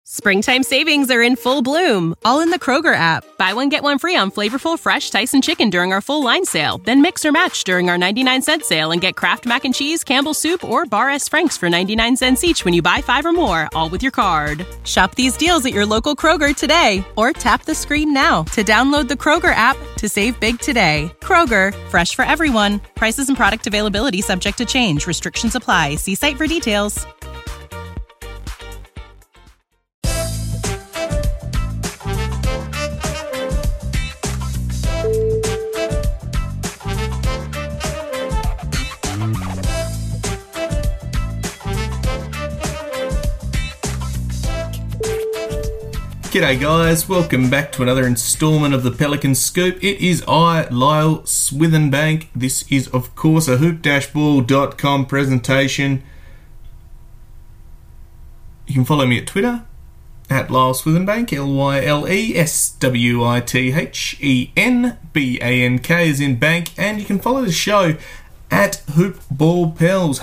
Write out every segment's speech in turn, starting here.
Springtime savings are in full bloom, all in the Kroger app. Buy one, get one free on flavorful, fresh Tyson chicken during our full line sale. Then mix or match during our 99-cent sale and get Kraft Mac and Cheese, Campbell's Soup, or Bar S. Frank's for 99 cents each when you buy 5 or more, all with your card. Shop these deals at your local Kroger today, or tap the screen now to download the Kroger app to save big today. Kroger, fresh for everyone. Prices and product availability subject to change. Restrictions apply. See site for details. G'day guys, welcome back to another instalment of the Pelican Scoop. It is I, Lyle Swithenbank. This is of course a hoop-ball.com presentation. You can follow me at Twitter, at Lyle Swithenbank, LYLESWITHENBANK as in bank, and you can follow the show at Hoopballpels,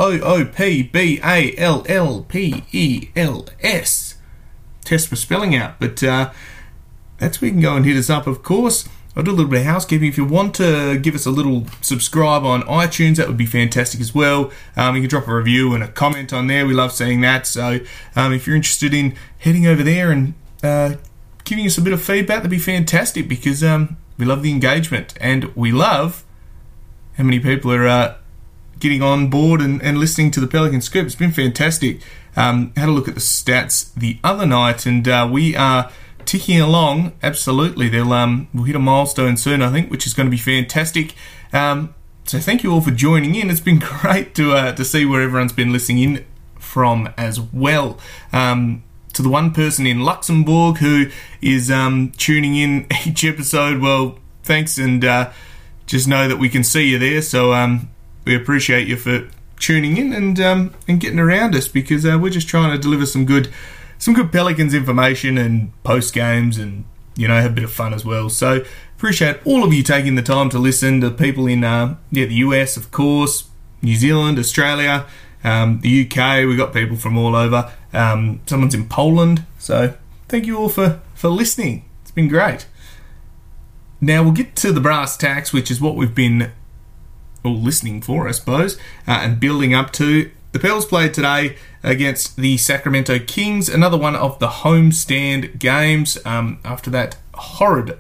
HOOPBALLPELS. Test for spelling out, but that's where you can go and hit us up, of course. I'll do a little bit of housekeeping. If you want to give us a little subscribe on iTunes, that would be fantastic as well. You can drop a review and a comment on there. We love seeing that. So if you're interested in heading over there and giving us a bit of feedback, that'd be fantastic, because we love the engagement and we love how many people are getting on board and listening to the Pelican Scoop. It's been fantastic. Had a look at the stats the other night, and we are ticking along. Absolutely, we'll hit a milestone soon, I think, which is going to be fantastic. So thank you all for joining in. It's been great to see where everyone's been listening in from as well. To the one person in Luxembourg who is tuning in each episode, well, thanks, and just know that we can see you there. So we appreciate you for tuning in and getting around us, because we're just trying to deliver some good Pelicans information and post games, and have a bit of fun as well. So appreciate all of you taking the time to listen. To people in the US, of course, New Zealand, Australia, the UK. We got people from all over. Someone's in Poland. So thank you all for listening. It's been great. Now we'll get to the brass tacks, which is what we've been all listening for, I suppose, and building up to. The Pels played today against the Sacramento Kings, another one of the homestand games after that horrid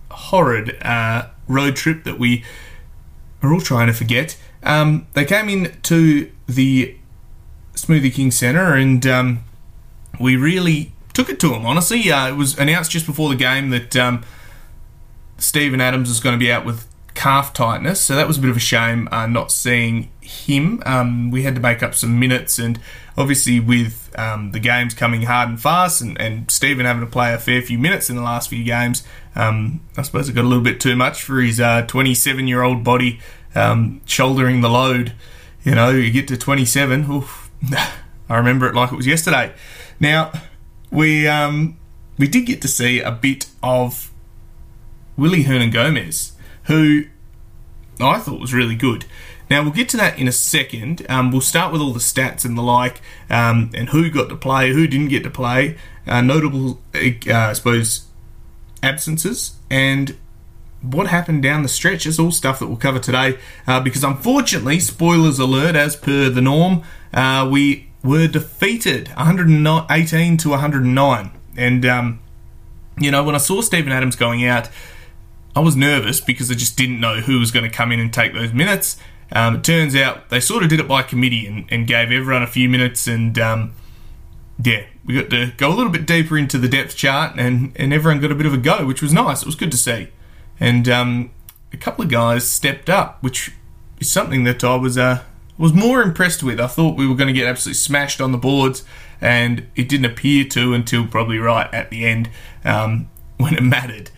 road trip that we are all trying to forget. They came in to the Smoothie King Centre, and we really took it to them, honestly. It was announced just before the game that Steven Adams was going to be out with calf tightness, so that was a bit of a shame not seeing him. We had to make up some minutes, and obviously with the games coming hard and fast, and Steven having to play a fair few minutes in the last few games, I suppose it got a little bit too much for his 27-year-old body shouldering the load. You get to 27, oof, I remember it like it was yesterday. Now, we did get to see a bit of Willy Hernangomez, who I thought was really good. Now, we'll get to that in a second. We'll start with all the stats and the like, and who got to play, who didn't get to play, notable, I suppose, absences, and what happened down the stretch. It's all stuff that we'll cover today, because unfortunately, spoilers alert, as per the norm, we were defeated 118 to 109. And, when I saw Steven Adams going out, I was nervous because I just didn't know who was going to come in and take those minutes. It turns out they sort of did it by committee and gave everyone a few minutes, and we got to go a little bit deeper into the depth chart, and everyone got a bit of a go, which was nice. It was good to see. And a couple of guys stepped up, which is something that I was more impressed with. I thought we were going to get absolutely smashed on the boards, and it didn't appear to until probably right at the end when it mattered.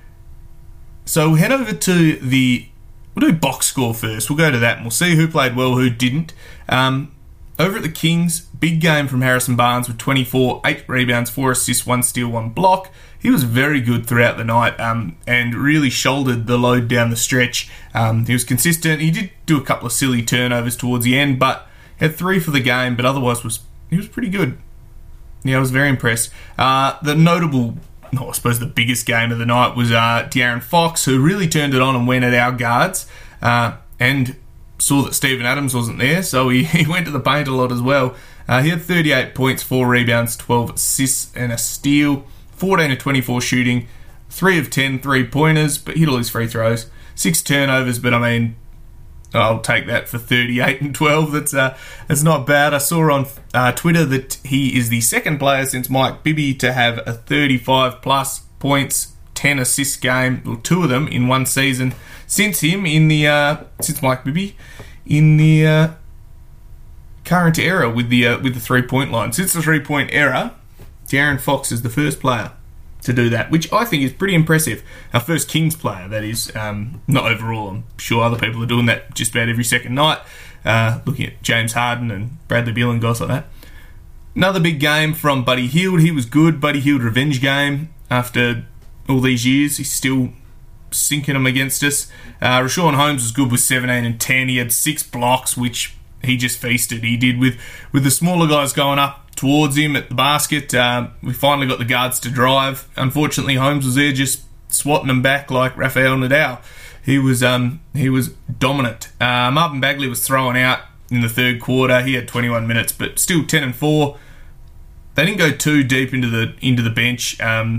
So we'll head over to we'll do box score first. We'll go to that and we'll see who played well, who didn't. Over at the Kings, big game from Harrison Barnes with 24, 8 rebounds, 4 assists, 1 steal, 1 block. He was very good throughout the night and really shouldered the load down the stretch. He was consistent. He did do a couple of silly turnovers towards the end, but had 3 for the game, but otherwise he was pretty good. I was very impressed. The notable, I suppose the biggest game of the night was De'Aaron Fox, who really turned it on and went at our guards, and saw that Steven Adams wasn't there, so he went to the paint a lot as well. He had 38 points, 4 rebounds, 12 assists and a steal, 14 of 24 shooting, 3 of 10 3-pointers, but hit all his free throws. 6 turnovers, but I mean, I'll take that for 38 and 12. That's not bad. I saw on Twitter that he is the second player since Mike Bibby to have a 35-plus points, 10 assist game, well, 2 of them in one season since him since Mike Bibby in the current era with the 3-point line. Since the 3-point era, De'Aaron Fox is the first player to do that, which I think is pretty impressive. Our first Kings player, that is. Not overall. I'm sure other people are doing that just about every second night. Looking at James Harden and Bradley Beal and guys like that. Another big game from Buddy Hield. He was good. Buddy Hield revenge game. After all these years, he's still sinking them against us. Rashawn Holmes was good with 17 and 10. He had 6 blocks, which he just feasted. He did with the smaller guys going up towards him at the basket. We finally got the guards to drive. Unfortunately, Holmes was there just swatting them back like Rafael Nadal. He was dominant. Marvin Bagley was thrown out in the third quarter. He had 21 minutes, but still 10 and 4. They didn't go too deep into the bench. A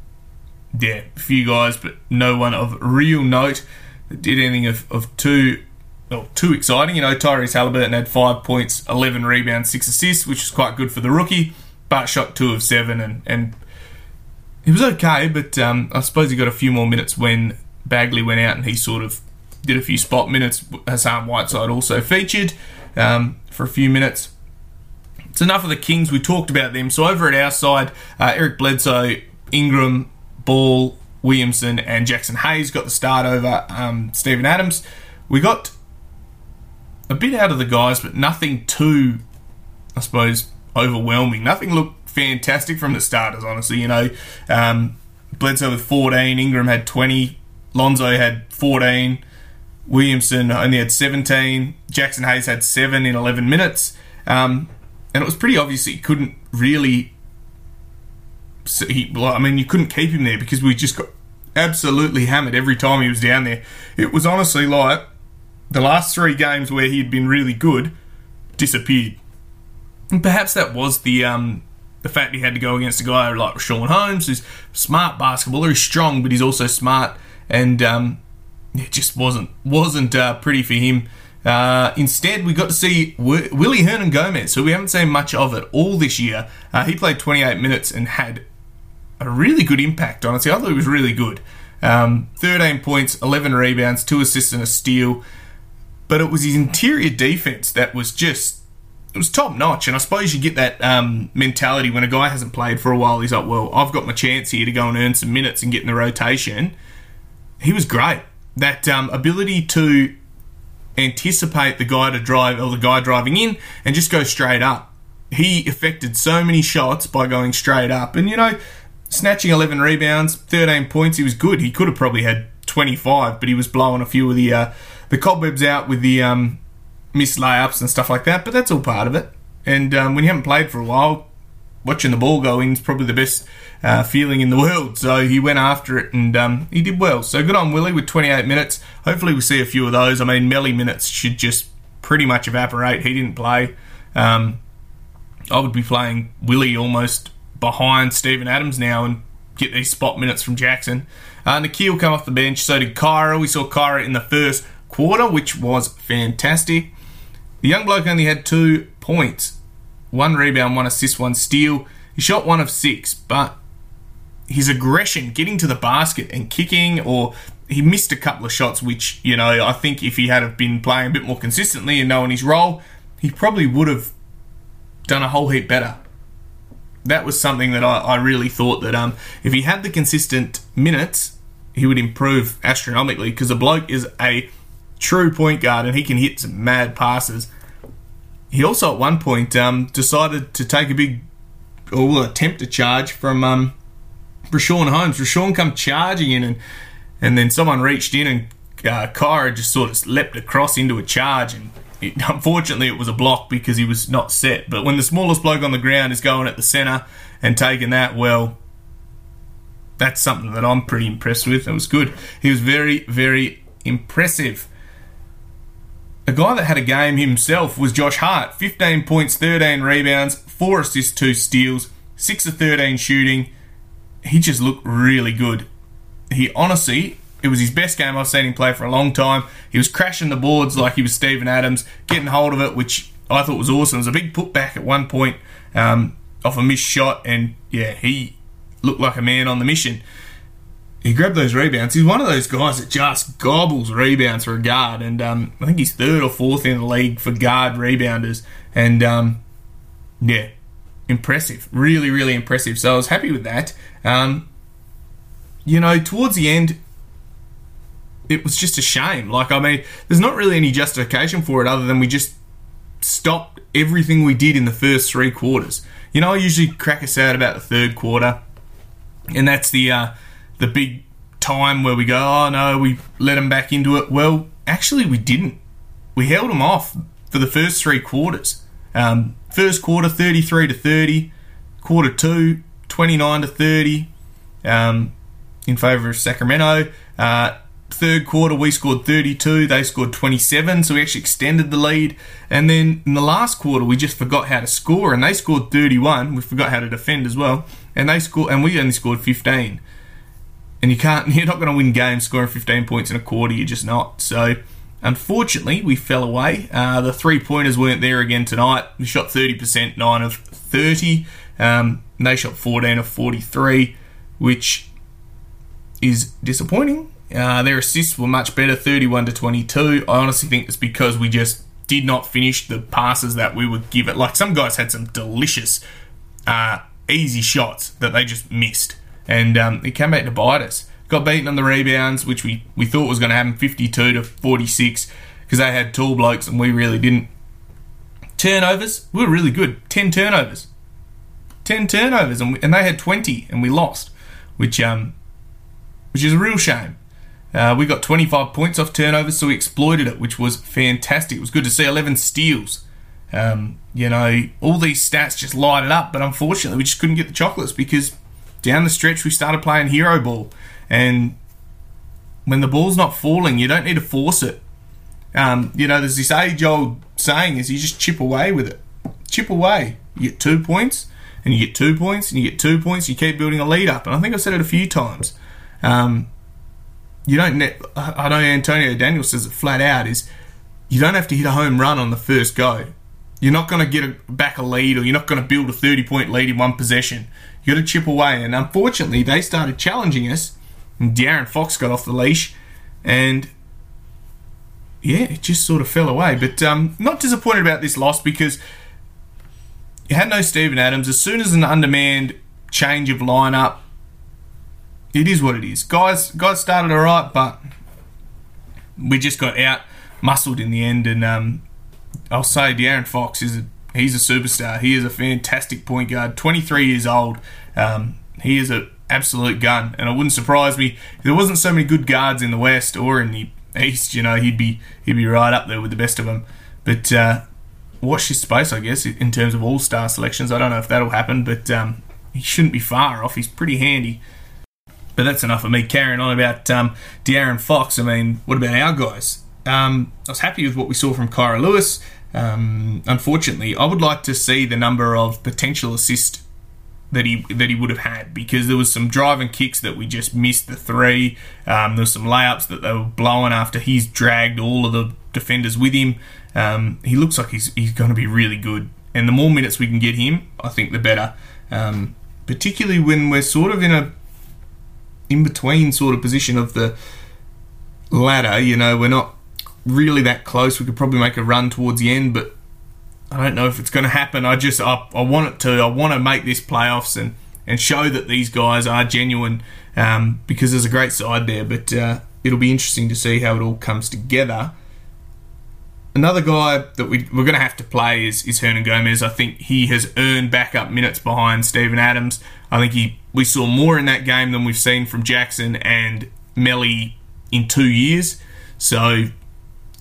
few guys, but no one of real note that did anything of too exciting. Tyrese Halliburton had 5 points, 11 rebounds, 6 assists, which was quite good for the rookie, but shot 2 of 7, and he was okay, but I suppose he got a few more minutes when Bagley went out and he sort of did a few spot minutes. Hassan Whiteside also featured for a few minutes. It's enough of the Kings. We talked about them. So over at our side, Eric Bledsoe, Ingram, Ball, Williamson, and Jackson Hayes got the start over Steven Adams. We got a bit out of the guys, but nothing too, I suppose, overwhelming. Nothing looked fantastic from the starters, honestly. Bledsoe with 14, Ingram had 20, Lonzo had 14, Williamson only had 17, Jackson Hayes had 7 in 11 minutes, and it was pretty obvious that he couldn't really... you couldn't keep him there because we just got absolutely hammered every time he was down there. It was honestly like the last 3 games where he had been really good disappeared. And perhaps that was the fact he had to go against a guy like Rashawn Holmes, who's smart basketballer, he's strong, but he's also smart, and it just wasn't pretty for him. Instead, we got to see Willie Hernan-Gomez, who we haven't seen much of at all this year. He played 28 minutes and had a really good impact, honestly. I thought he was really good. 13 points, 11 rebounds, 2 assists and a steal. But it was his interior defense that was just... It was top notch, and I suppose you get that mentality when a guy hasn't played for a while. He's like, well, I've got my chance here to go and earn some minutes and get in the rotation. He was great. That ability to anticipate the guy to drive, or the guy driving in, and just go straight up. He affected so many shots by going straight up. And, snatching 11 rebounds, 13 points, he was good. He could have probably had 25, but he was blowing a few of the cobwebs out with the missed layups and stuff like that, but that's all part of it. And when you haven't played for a while, watching the ball go in is probably the best feeling in the world. So he went after it, and he did well. So good on Willie with 28 minutes. Hopefully we see a few of those. I mean, Melly minutes should just pretty much evaporate. He didn't play. I would be playing Willie almost behind Steven Adams now and get these spot minutes from Jackson. Nikhil come off the bench, so did Kyra. We saw Kyra in the first quarter, which was fantastic. The young bloke only had 2 points, 1 rebound, 1 assist, 1 steal. He shot 1 of 6, but his aggression, getting to the basket and kicking, or he missed a couple of shots, which, I think if he had been playing a bit more consistently and knowing his role, he probably would have done a whole heap better. That was something that I really thought that if he had the consistent minutes, he would improve astronomically, because the bloke is a true point guard and he can hit some mad passes. He also at one point decided to take attempt a charge from Rashawn Holmes. Rashawn come charging in, and then someone reached in, and Kyra just sort of leapt across into a charge and unfortunately, it was a block because he was not set. But when the smallest bloke on the ground is going at the centre and taking that, well, that's something that I'm pretty impressed with. It was good. He was very, very impressive. A guy that had a game himself was Josh Hart. 15 points, 13 rebounds, 4 assists, 2 steals, 6 of 13 shooting. He just looked really good. He honestly, it was his best game I've seen him play for a long time. He was crashing the boards like he was Steven Adams, getting hold of it, which I thought was awesome. It was a big putback at one point off a missed shot, and yeah, he looked like a man on the mission. He grabbed those rebounds. He's one of those guys that just gobbles rebounds for a guard, and I think he's 3rd or 4th in the league for guard rebounders, and yeah, impressive. Really, really impressive. So I was happy with that. Towards the end, it was just a shame. There's not really any justification for it other than we just stopped everything we did in the first 3 quarters. I usually crack us out about the 3rd quarter, and that's the big time where we go, oh no, we let them back into it. Well, actually we didn't. We held them off for the first 3 quarters. First quarter, 33-30. Quarter 2, 29-30 in favour of Sacramento. 3rd quarter, we scored 32. They scored 27, so we actually extended the lead. And then in the last quarter, we just forgot how to score, and they scored 31. We forgot how to defend as well, and we only scored 15. And you're not going to win games scoring 15 points in a quarter. You're just not. So, unfortunately, we fell away. The 3-pointers weren't there again tonight. We shot 30%, 9 of 30. They shot 14 of 43, which is disappointing. Their assists were much better, 31-22. I honestly think it's because we just did not finish the passes that we would give it. Like, some guys had some delicious, easy shots that they just missed. And it came back to bite us. Got beaten on the rebounds, which we thought was going to happen, 52-46, because they had tall blokes and we really didn't. Turnovers, we were really good. 10 turnovers. 10 turnovers, and they had 20, and we lost, which is a real shame. We got 25 points off turnovers, so we exploited it, which was fantastic. It was good to see 11 steals. All these stats just lighted up, but unfortunately we just couldn't get the chocolates because down the stretch we started playing hero ball. And when the ball's not falling, you don't need to force it. There's this age-old saying is you just chip away with it. Chip away. You get 2 points, and you get 2 points, and you get 2 points, you keep building a lead up. And I think I've said it a few times. I know Antonio Daniels says it flat out, is you don't have to hit a home run on the first go. You're not going to get back a lead, or you're not going to build a 30-point lead in one possession. You got to chip away. And unfortunately, they started challenging us, and De'Aaron Fox got off the leash, and yeah, it just sort of fell away. But not disappointed about this loss because you had no Steven Adams. As soon as an undermanned change of lineup, it is what it is. Guys started all right, but we just got out-muscled in the end. And I'll say De'Aaron Fox he's a superstar. He is a fantastic point guard. 23 years old. He is an absolute gun, and it wouldn't surprise me if there wasn't so many good guards in the West or in the East. He'd be right up there with the best of them. But watch his space, I guess, in terms of all-star selections. I don't know if that'll happen, but he shouldn't be far off. He's pretty handy. But that's enough of me carrying on about De'Aaron Fox. I mean, what about our guys? I was happy with what we saw from Kyra Lewis. Unfortunately, I would like to see the number of potential assists that he would have had, because there was some driving kicks that we just missed the 3. There was some layups that they were blowing after he's dragged all of the defenders with him. He looks like he's going to be really good, and the more minutes we can get him, I think the better. Particularly when we're sort of in a in-between sort of position of the ladder. We're not really that close. We could probably make a run towards the end, but I don't know if it's going to happen. I want it to. I want to make this playoffs and show that these guys are genuine, because there's a great side there, but it'll be interesting to see how it all comes together. Another guy that we're going to have to play is Hernan Gomez. I think he has earned backup minutes behind Steven Adams. I think we saw more in that game than we've seen from Jackson and Melly in 2 years. So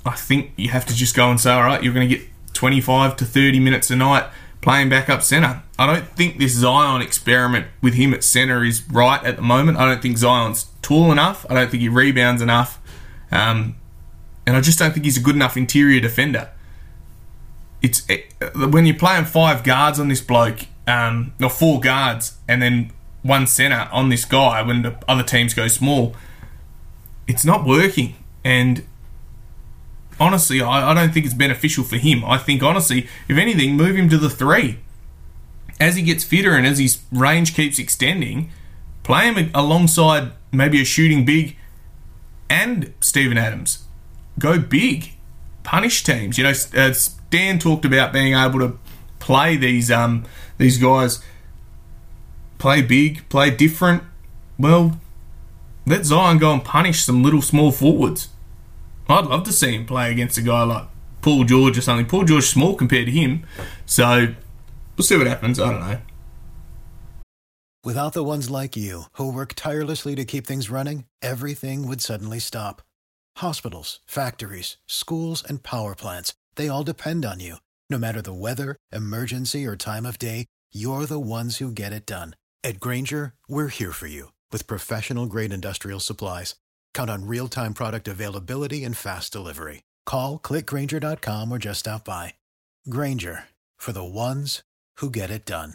I think you have to just go and say, all right, you're going to get 25 to 30 minutes a night playing backup centre. I don't think this Zion experiment with him at centre is right at the moment. I don't think Zion's tall enough. I don't think he rebounds enough. And I just don't think he's a good enough interior defender. It's when you're playing 5 guards on this bloke, or 4 guards, and then 1 centre on this guy when the other teams go small, it's not working. And honestly, I don't think it's beneficial for him. I think, honestly, if anything, move him to the 3. As he gets fitter and as his range keeps extending, play him alongside maybe a shooting big and Steven Adams. Go big. Punish teams. You know, Dan talked about being able to play these guys, play big, play different. Well, let Zion go and punish some little small forwards. I'd love to see him play against a guy like Paul George or something. Paul George's small compared to him. So, we'll see what happens. I don't know. Without the ones like you, who work tirelessly to keep things running, everything would suddenly stop. Hospitals, factories, schools, and power plants, they all depend on you. No matter the weather, emergency, or time of day, you're the ones who get it done. At Grainger, we're here for you with professional-grade industrial supplies. Count on real-time product availability and fast delivery. Call, clickgrainger.com, or just stop by. Grainger, for the ones who get it done.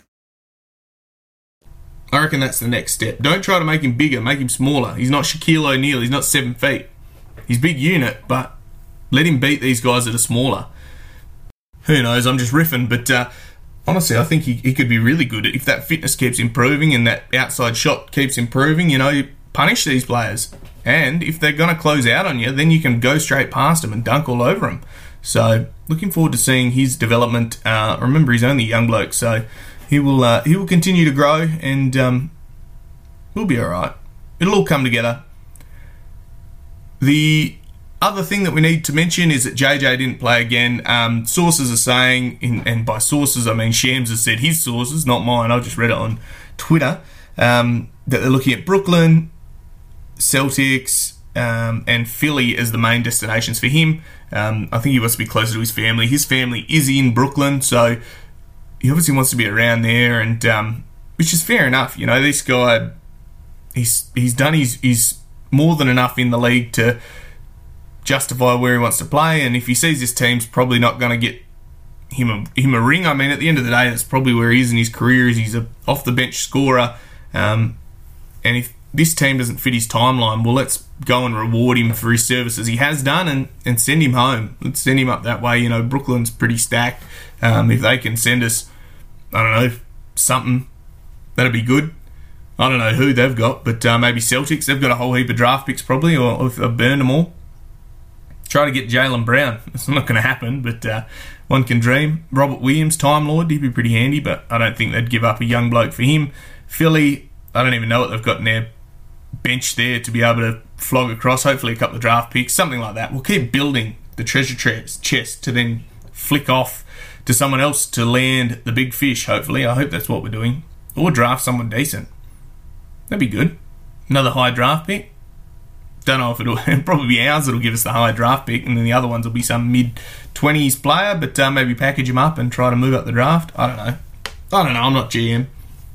I reckon that's the next step. Don't try to make him bigger, make him smaller. He's not Shaquille O'Neal, he's not 7 feet. He's a big unit, but let him beat these guys that are smaller. Who knows, I'm just riffing, but honestly, I think he could be really good. If that fitness keeps improving and that outside shot keeps improving, you know, punish these players. And if they're going to close out on you, then you can go straight past them and dunk all over them. So, looking forward to seeing his development. Remember, he's only a young bloke, so he will continue to grow, and we'll be all right. It'll all come together. The other thing that we need to mention is that JJ didn't play again. Sources are saying, and by sources I mean Shams has said his sources, not mine. I just read it on Twitter, that they're looking at Brooklyn, Celtics, and Philly as the main destinations for him. I think he wants to be closer to his family. His family is in Brooklyn, so he obviously wants to be around there, and which is fair enough. You know, this guy, he's done his more than enough in the league to justify where he wants to play, and if he sees this team's probably not going to get him a ring, I mean, at the end of the day, that's probably where he is in his career. Is he's a off the bench scorer, and if this team doesn't fit his timeline, well, let's go and reward him for his services he has done and send him home. Let's send him up that way. You know, Brooklyn's pretty stacked. If they can send us, I don't know, something, that'd be good. I don't know who they've got, but maybe Celtics. They've got a whole heap of draft picks probably, or if they've burned them all. Try to get Jaylen Brown. It's not going to happen, but one can dream. Robert Williams, Time Lord, he'd be pretty handy, but I don't think they'd give up a young bloke for him. Philly, I don't even know what they've got in their bench there to be able to flog across. Hopefully a couple of draft picks, something like that. We'll keep building the treasure chest to then flick off to someone else to land the big fish, hopefully. I hope that's what we're doing. Or draft someone decent. That'd be good. Another high draft pick. Don't know if it'll probably be ours that'll give us the high draft pick, and then the other ones will be some mid-20s player, but maybe package him up and try to move up the draft. I don't know. I'm not GM.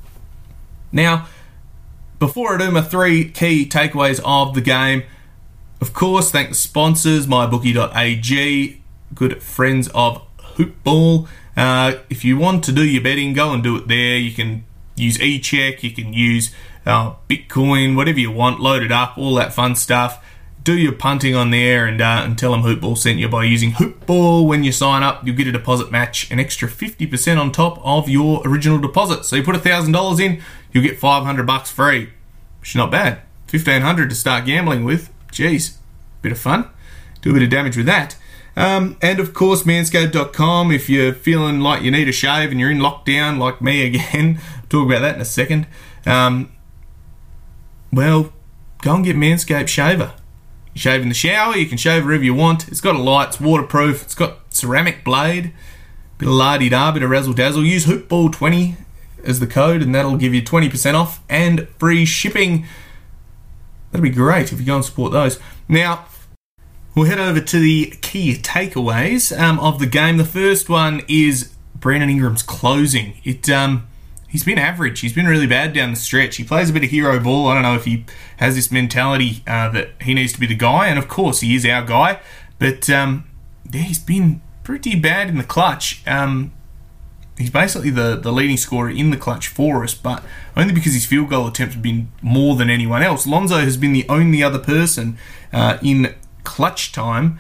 Now, before I do my 3 key takeaways of the game, of course, thank the sponsors, mybookie.ag, good friends of Hoopball. If you want to do your betting, go and do it there. You can use eCheck, you can use Bitcoin, whatever you want, load it up, all that fun stuff. Do your punting on there and tell them Hoopball sent you by using Hoopball. When you sign up, you'll get a deposit match, an extra 50% on top of your original deposit. So you put $1,000 in, you'll get $500 free, which is not bad. $1,500 to start gambling with. Jeez, bit of fun. Do a bit of damage with that. And of course, manscaped.com. If you're feeling like you need a shave and you're in lockdown like me again, I'll talk about that in a second. Well, go and get Manscaped shaver. You shave in the shower, you can shave wherever you want. It's got a light, it's waterproof, it's got ceramic blade, bit of la-di-da, bit of razzle-dazzle. Use Hoopball20 as the code, and that'll give you 20% off and free shipping. That'd be great if you go and support those. Now, We'll head over to the key takeaways of the game. The first one is Brandon Ingram's closing. He's been average. He's been really bad down the stretch. He plays a bit of hero ball. I don't know if he has this mentality that he needs to be the guy, and of course he is our guy. But he's been pretty bad in the clutch. He's basically the leading scorer in the clutch for us, but only because his field goal attempts have been more than anyone else. Lonzo has been the only other person in clutch time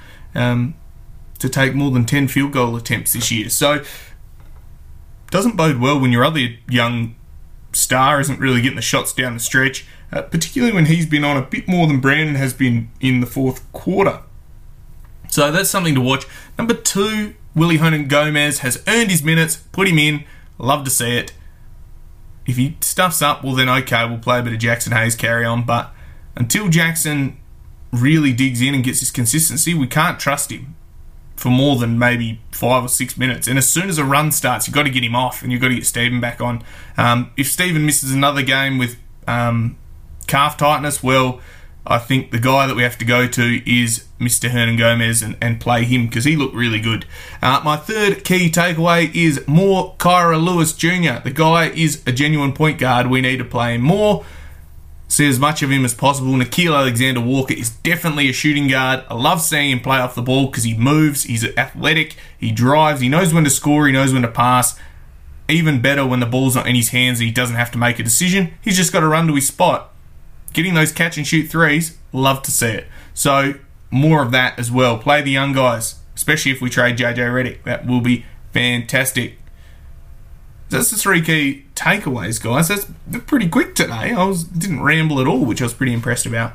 to take more than 10 field goal attempts this year. So doesn't bode well when your other young star isn't really getting the shots down the stretch, particularly when he's been on a bit more than Brandon has been in the fourth quarter. So that's something to watch. Number 2, Willie Hernan-Gomez has earned his minutes. Put him in. Love to see it. If he stuffs up, well then okay, we'll play a bit of Jackson Hayes, carry on. But until Jackson really digs in and gets his consistency, we can't trust him for more than maybe 5 or 6 minutes. And as soon as a run starts, you've got to get him off and you've got to get Stephen back on. If Stephen misses another game with calf tightness, well, I think the guy that we have to go to is Mr. Hernan-Gomez and play him because he looked really good. My third key takeaway is more Kyra Lewis Jr. The guy is a genuine point guard. We need to play him more. See as much of him as possible. Nickeil Alexander-Walker is definitely a shooting guard. I love seeing him play off the ball because he moves, he's athletic, he drives, he knows when to score, he knows when to pass. Even better when the ball's not in his hands and he doesn't have to make a decision. He's just got to run to his spot. Getting those catch and shoot threes, love to see it. So more of that as well. Play the young guys, especially if we trade JJ Redick. That will be fantastic. That's the 3 key takeaways, guys. That's pretty quick today. Didn't ramble at all, which I was pretty impressed about.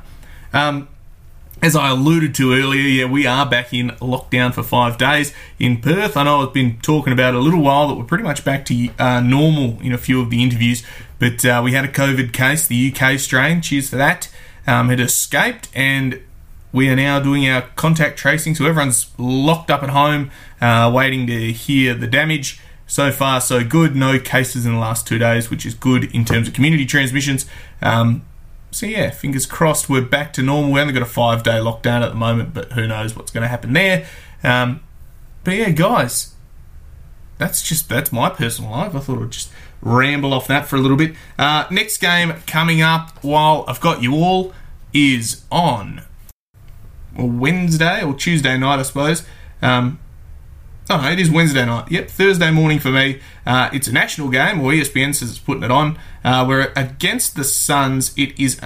As I alluded to earlier, we are back in lockdown for 5 days in Perth. I know I've been talking about a little while that we're pretty much back to normal in a few of the interviews, but we had a COVID case, the UK strain, cheers for that, had escaped, and we are now doing our contact tracing, so everyone's locked up at home, waiting to hear the damage. So far, so good. No cases in the last 2 days, which is good in terms of community transmissions. So yeah, fingers crossed we're back to normal. We only got a 5-day lockdown at the moment, but who knows what's going to happen there. But yeah, guys, that's my personal life. I thought I'd just ramble off that for a little bit. Next game coming up, while I've got you all, is on Wednesday or Tuesday night, I suppose. Oh, no, it is Wednesday night. Yep, Thursday morning for me. It's a national game, or ESPN says it's putting it on. We're against the Suns. It is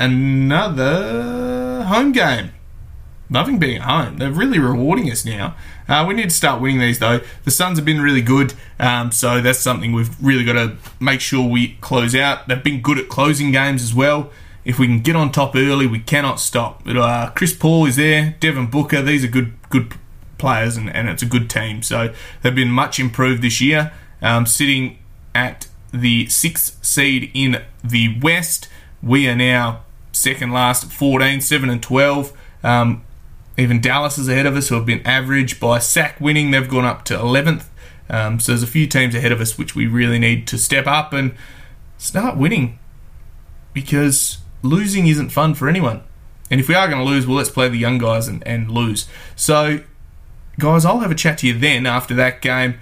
another home game. Loving being at home. They're really rewarding us now. We need to start winning these, though. The Suns have been really good, so that's something we've really got to make sure we close out. They've been good at closing games as well. If we can get on top early, we cannot stop. But, Chris Paul is there. Devin Booker. These are good players, and it's a good team. So they've been much improved this year, sitting at the 6th seed in the West. We are now second last at 14, 7 and 12. Even Dallas is ahead of us, who have been average. By sack winning, they've gone up to 11th. So there's a few teams ahead of us which we really need to step up and start winning, because losing isn't fun for anyone. And if we are going to lose, well, let's play the young guys and lose. So guys, I'll have a chat to you then after that game.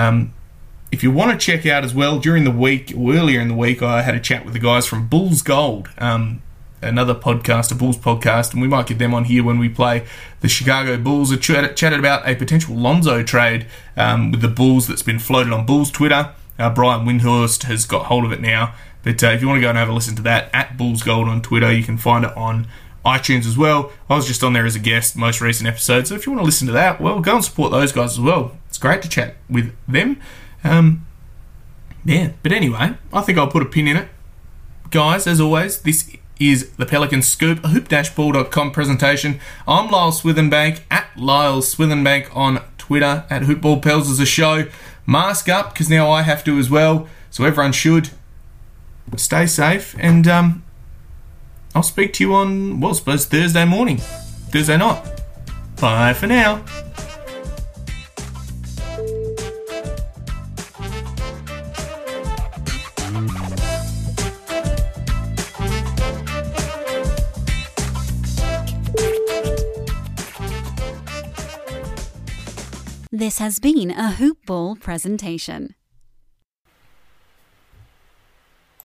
If you want to check out as well, during the week, or earlier in the week, I had a chat with the guys from Bulls Gold, another podcast, a Bulls podcast, and we might get them on here when we play the Chicago Bulls. I chatted about a potential Lonzo trade with the Bulls that's been floated on Bulls Twitter. Brian Windhorst has got hold of it now. But if you want to go and have a listen to that, at Bulls Gold on Twitter, you can find it on iTunes as well. I was just on there as a guest, most recent episode, so if you want to listen to that, well, go and support those guys as well. It's great to chat with them. But anyway, I think I'll put a pin in it. Guys, as always, this is the Pelican Scoop, a hoop-ball.com presentation. I'm Lyle Swithenbank, at Lyle Swithenbank on Twitter, at HoopBallPels as a show. Mask up, because now I have to as well, so everyone should. Stay safe, and I'll speak to you on, well, I suppose Thursday night. Bye for now. This has been a Hoop Ball presentation.